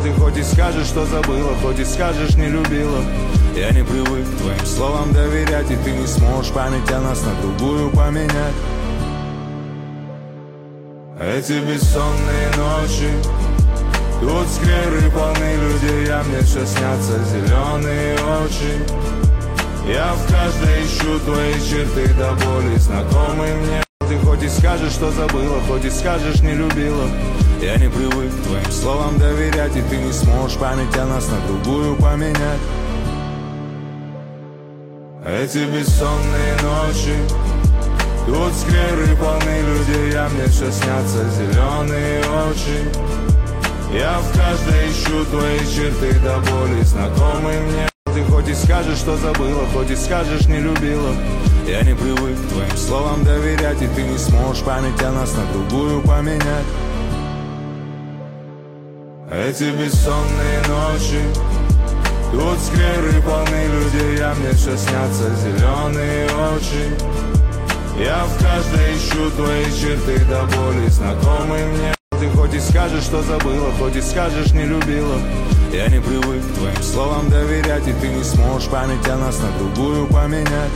Ты хоть и скажешь, что забыла, хоть и скажешь, не любила. Я не привык твоим словам доверять, и ты не сможешь память о нас на другую поменять. Эти бессонные ночи, тут скверы полны людей, а мне все снятся зеленые очи. Я в каждой ищу твои черты до боли знакомые мне. Ты хоть и скажешь, что забыла, хоть и скажешь, не любила. Я не привык твоим словам доверять, и ты не сможешь память о нас на другую поменять. Эти бессонные ночи, тут скверы полны людей, а мне все снятся зеленые очи. Я в каждой ищу твои черты до боли знакомые мне. Ты хоть и скажешь, что забыла, хоть и скажешь, не любила. Я не привык твоим словам доверять, и ты не сможешь память о нас на другую поменять. Эти бессонные ночи, тут скверы полны людей, а мне все снятся зеленые очи. Я в каждой ищу твои черты до боли знакомые мне. Ты хоть и скажешь, что забыла, хоть и скажешь, не любила. Я не привык твоим словам доверять, и ты не сможешь память о нас на другую поменять.